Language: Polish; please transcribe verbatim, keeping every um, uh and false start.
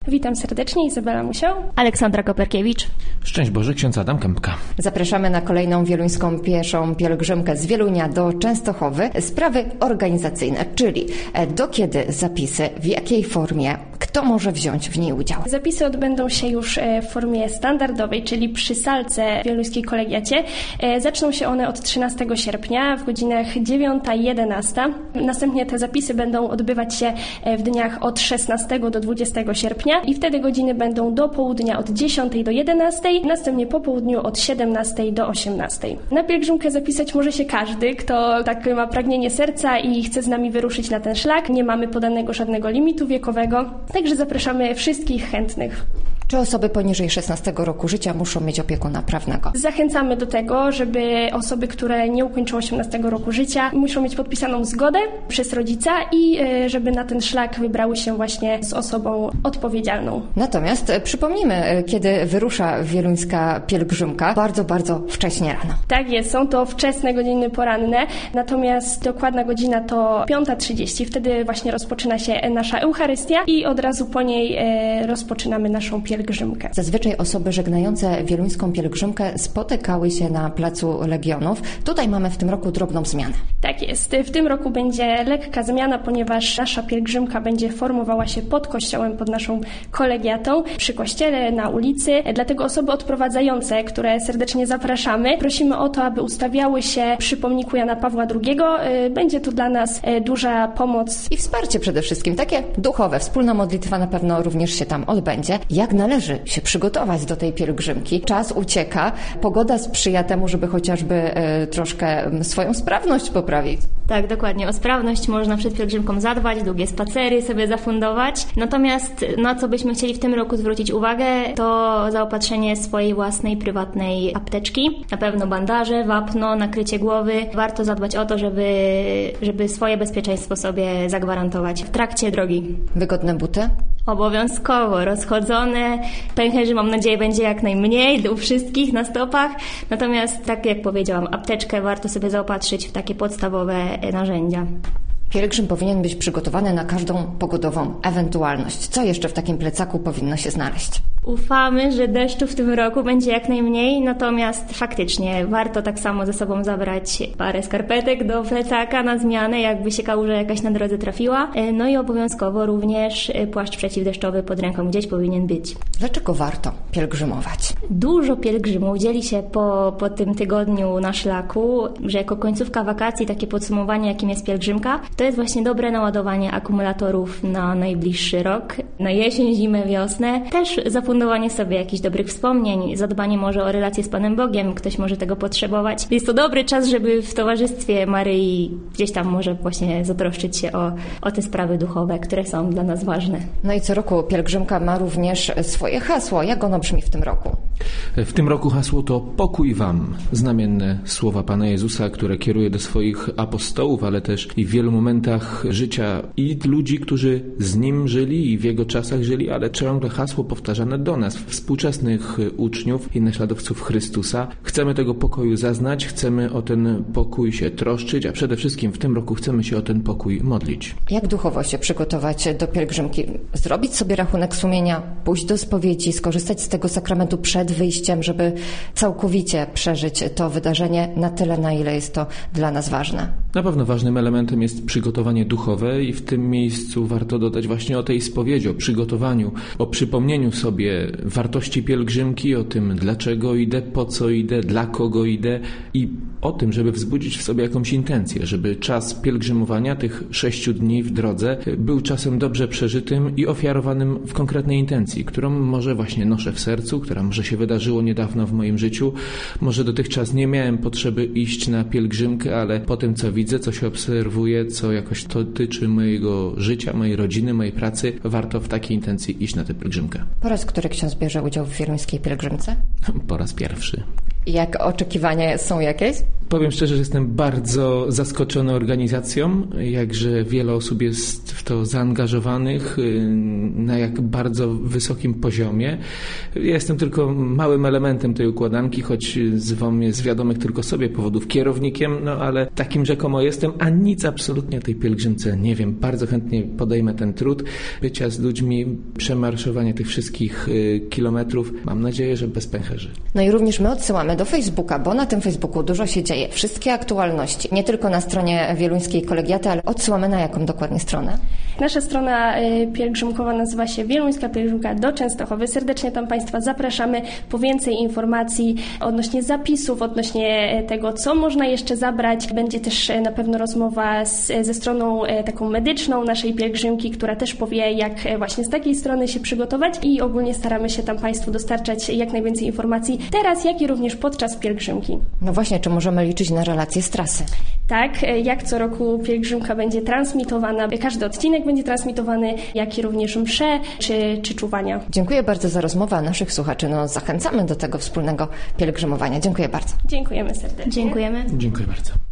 Witam serdecznie, Izabela Musiał, Aleksandra Koperkiewicz. Szczęść Boże, ksiądz Adam Kępka. Zapraszamy na kolejną wieluńską pieszą pielgrzymkę z Wielunia do Częstochowy. Sprawy organizacyjne, czyli do kiedy zapisy, w jakiej formie, kto może wziąć w niej udział? Zapisy odbędą się już w formie standardowej, czyli przy salce w Wieluńskiej Kolegiacie. Zaczną się one od trzynastego sierpnia w godzinach dziewiąta i jedenasta. Następnie te zapisy będą odbywać się w dniach od szesnastego do dwudziestego sierpnia i wtedy godziny będą do południa od dziesiątej do jedenastej, następnie po południu od siedemnastej do osiemnastej. Na pielgrzymkę zapisać może się każdy, kto tak ma pragnienie serca i chce z nami wyruszyć na ten szlak. Nie mamy podanego żadnego limitu wiekowego, także zapraszamy wszystkich chętnych. Czy osoby poniżej szesnastego roku życia muszą mieć opiekuna prawnego? Zachęcamy do tego, żeby osoby, które nie ukończą osiemnastego roku życia, muszą mieć podpisaną zgodę przez rodzica i żeby na ten szlak wybrały się właśnie z osobą odpowiedzialną. Natomiast przypomnijmy, kiedy wyrusza wieluńska pielgrzymka, bardzo, bardzo wcześnie rano. Tak jest, są to wczesne godziny poranne, natomiast dokładna godzina to piąta trzydzieści. Wtedy właśnie rozpoczyna się nasza Eucharystia i od razu po niej rozpoczynamy naszą pielgrzymkę. Pielgrzymkę. Zazwyczaj osoby żegnające wieluńską pielgrzymkę spotykały się na Placu Legionów. Tutaj mamy w tym roku drobną zmianę. Tak jest. W tym roku będzie lekka zmiana, ponieważ nasza pielgrzymka będzie formowała się pod kościołem, pod naszą kolegiatą, przy kościele, na ulicy. Dlatego osoby odprowadzające, które serdecznie zapraszamy, prosimy o to, aby ustawiały się przy pomniku Jana Pawła drugiego. Będzie to dla nas duża pomoc. I wsparcie przede wszystkim, takie duchowe. Wspólna modlitwa na pewno również się tam odbędzie. Jak należy się przygotować do tej pielgrzymki? Czas ucieka, pogoda sprzyja temu, żeby chociażby e, troszkę swoją sprawność poprawić. Tak, dokładnie. O sprawność można przed pielgrzymką zadbać, długie spacery sobie zafundować. Natomiast na co byśmy chcieli w tym roku zwrócić uwagę, to zaopatrzenie swojej własnej, prywatnej apteczki. Na pewno bandaże, wapno, nakrycie głowy. Warto zadbać o to, żeby, żeby swoje bezpieczeństwo sobie zagwarantować w trakcie drogi. Wygodne buty? Obowiązkowo. Rozchodzone. Pęcherzy, mam nadzieję, będzie jak najmniej u wszystkich na stopach. Natomiast, tak jak powiedziałam, apteczkę warto sobie zaopatrzyć w takie podstawowe narzędzia. Pielgrzym powinien być przygotowany na każdą pogodową ewentualność. Co jeszcze w takim plecaku powinno się znaleźć? Ufamy, że deszczu w tym roku będzie jak najmniej, natomiast faktycznie warto tak samo ze sobą zabrać parę skarpetek do plecaka na zmianę, jakby się kałuża jakaś na drodze trafiła. No i obowiązkowo również płaszcz przeciwdeszczowy pod ręką gdzieś powinien być. Dlaczego warto pielgrzymować? Dużo pielgrzymów dzieli się po, po tym tygodniu na szlaku, że jako końcówka wakacji, takie podsumowanie, jakim jest pielgrzymka, to jest właśnie dobre naładowanie akumulatorów na najbliższy rok, na jesień, zimę, wiosnę. Też zafundowanie sobie jakichś dobrych wspomnień, zadbanie może o relacje z Panem Bogiem, ktoś może tego potrzebować. Jest to dobry czas, żeby w towarzystwie Maryi gdzieś tam może właśnie zatroszczyć się o, o te sprawy duchowe, które są dla nas ważne. No i co roku pielgrzymka ma również swoje hasło. Jak ono brzmi w tym roku? W tym roku hasło to pokój wam. Znamienne słowa Pana Jezusa, które kieruje do swoich apostołów, ale też i w wielu momentach życia i ludzi, którzy z Nim żyli i w Jego czasach żyli, ale ciągle hasło powtarzane do nas, współczesnych uczniów i naśladowców Chrystusa. Chcemy tego pokoju zaznać, chcemy o ten pokój się troszczyć, a przede wszystkim w tym roku chcemy się o ten pokój modlić. Jak duchowo się przygotować do pielgrzymki? Zrobić sobie rachunek sumienia, pójść do spowiedzi, skorzystać z tego sakramentu przed wyjściem, żeby całkowicie przeżyć to wydarzenie na tyle, na ile jest to dla nas ważne. Na pewno ważnym elementem jest przygotowanie duchowe i w tym miejscu warto dodać właśnie o tej spowiedzi, o przygotowaniu, o przypomnieniu sobie wartości pielgrzymki, o tym dlaczego idę, po co idę, dla kogo idę i o tym, żeby wzbudzić w sobie jakąś intencję, żeby czas pielgrzymowania, tych sześciu dni w drodze, był czasem dobrze przeżytym i ofiarowanym w konkretnej intencji, którą może właśnie noszę w sercu, która może się wydarzyło niedawno w moim życiu. Może dotychczas nie miałem potrzeby iść na pielgrzymkę, ale po tym, co widzę, co się obserwuję, co jakoś dotyczy mojego życia, mojej rodziny, mojej pracy, warto w takiej intencji iść na tę pielgrzymkę. Po raz który ksiądz bierze udział w wieluńskiej pielgrzymce? Po raz pierwszy. Jak oczekiwania są jakieś? Powiem szczerze, że jestem bardzo zaskoczony organizacją, jakże wiele osób jest w to zaangażowanych na jak bardzo wysokim poziomie. Ja jestem tylko małym elementem tej układanki, choć zwą mnie z wiadomych tylko sobie powodów kierownikiem, no ale takim rzekomo jestem, a nic absolutnie o tej pielgrzymce nie wiem. Bardzo chętnie podejmę ten trud bycia z ludźmi, przemarszowania tych wszystkich y, kilometrów. Mam nadzieję, że bez pęcherzy. No i również my odsyłamy do Facebooka, bo na tym Facebooku dużo się dzieje. Wszystkie aktualności, nie tylko na stronie Wieluńskiej Kolegiaty, ale odsyłamy na jaką dokładnie stronę? Nasza strona y, pielgrzymkowa nazywa się Wieluńska Pielgrzymka do Częstochowy. Serdecznie tam Państwa zapraszamy po więcej informacji odnośnie zapisów, odnośnie tego, co można jeszcze zabrać. Będzie też na pewno rozmowa z, ze stroną taką medyczną naszej pielgrzymki, która też powie, jak właśnie z takiej strony się przygotować i ogólnie staramy się tam Państwu dostarczać jak najwięcej informacji teraz, jak i również podczas pielgrzymki. No właśnie, czy możemy liczyć na relacje z trasy? Tak, jak co roku pielgrzymka będzie transmitowana, każdy odcinek będzie transmitowany, jak i również msze czy, czy czuwania. Dziękuję bardzo za rozmowę, a naszych słuchaczy no, zachęcamy do tego wspólnego pielgrzymowania. Dziękuję bardzo. Dziękujemy serdecznie. Dziękujemy. Dziękuję bardzo.